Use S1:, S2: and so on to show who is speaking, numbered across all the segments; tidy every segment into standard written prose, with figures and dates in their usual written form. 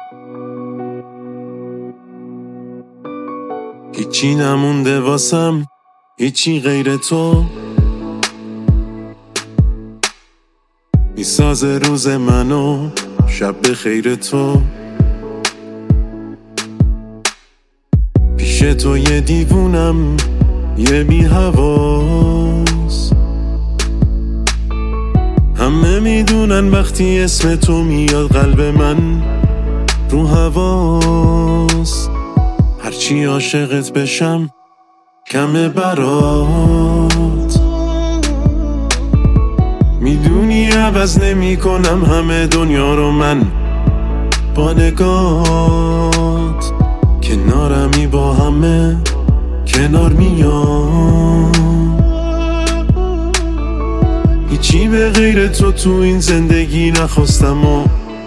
S1: هیچی نمونده واسم، هیچی غیر تو میسازه روز منو، شب به خیر تو. پیش تو یه دیوونم، یه بی حواس. همه میدونن وقتی اسم تو میاد قلب من رو هواست. هرچی عاشقت بشم کمه برات. میدونی عوض نمی کنم همه دنیا رو من با نگات. کنارمی با همه کنار میام. هیچی به غیر تو این زندگی نخواستم و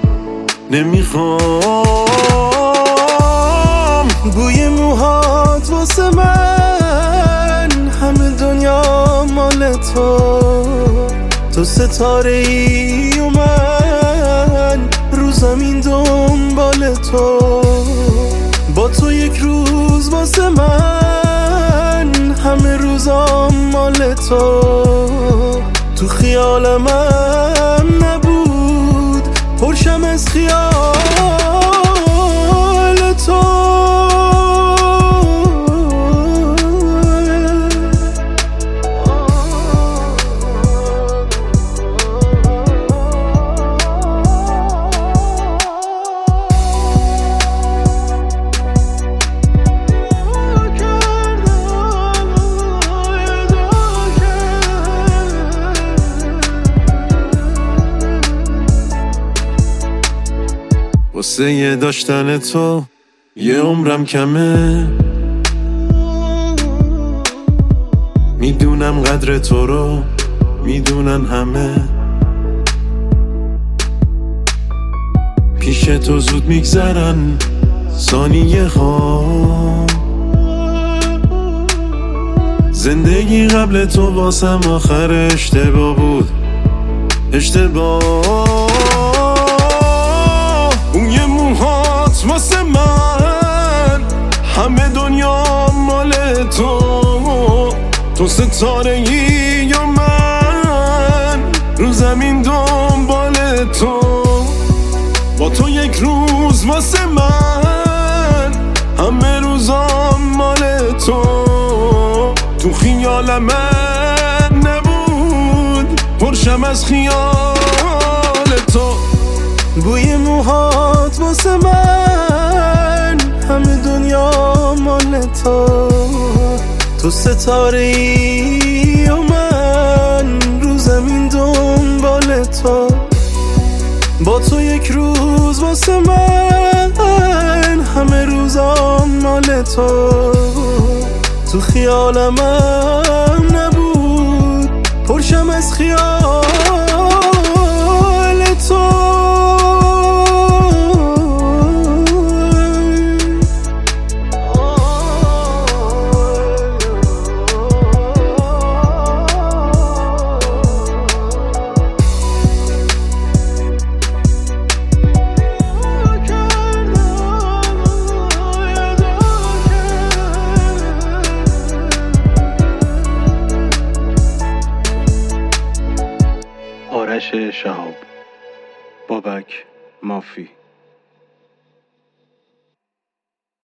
S1: نمیخوام.
S2: بوی موهات واسه من، همه دنیا مال تو. تو ستاره ای و من رو زمین دنبال تو. با تو یک روز واسه من، همه روزام مال تو. تو خیالم هم نبود، پرشم از خیال تو.
S1: واسه یه داشتن تو یه عمرم کمه. میدونم قدر تو رو میدونن همه. پیش تو زود میگذرن ثانیه ها. زندگی قبل تو واسم آخر اشتباه بود، اشتباه. بوی موهات واسه من، همه دنیا مال تو. تو ستاره ای یا من رو زمین دنبال تو. با تو یک روز واسه من، همه روزام مال تو. تو خیالم نبود، پرشم از خیال تو.
S2: بوی موهات واسه من، همه دنیا مال تو. تو ستاره ای و من رو زمین دنبال تو. با تو یک روز واسه من، همه روزام مال تو. تو خیالم هم نبود، پرشم از خیال تو.
S1: آرش شهاب، بابک مافی.